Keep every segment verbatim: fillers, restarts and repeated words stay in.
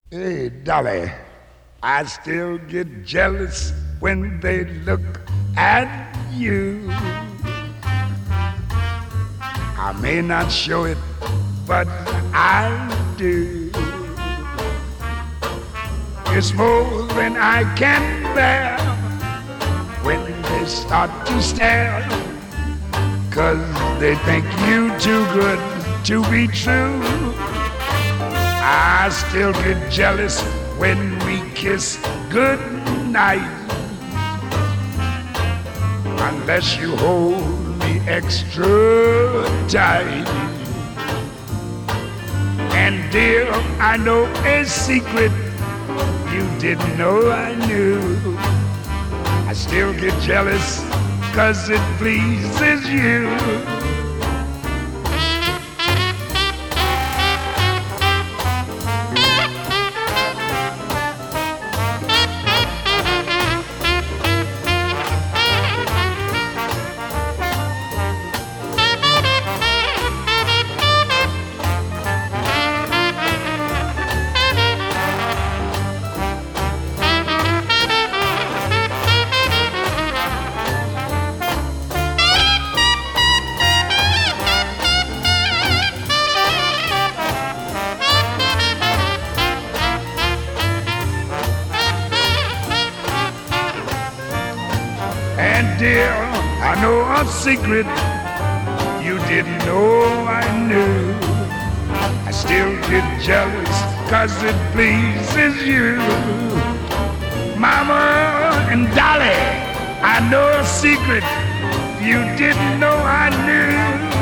Hey, Dolly, I still get jealous when they look at you. I may not show it, but I do. It's more than I can bear when they start to stare, 'cause they think you too good to be true. I still get jealous when we kiss goodnight, unless you hold me extra tight. And dear, I know a secret you didn't know I knew. I still get jealous 'cause it pleases you. And dear, I know a secret you didn't know I knew. I still get jealous 'cause it pleases you. Mama and Dolly, I know a secret you didn't know I knew.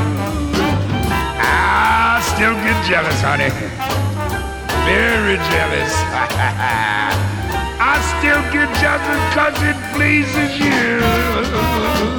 I still get jealous, honey, very jealous. I still get jealous 'cause it pleases you.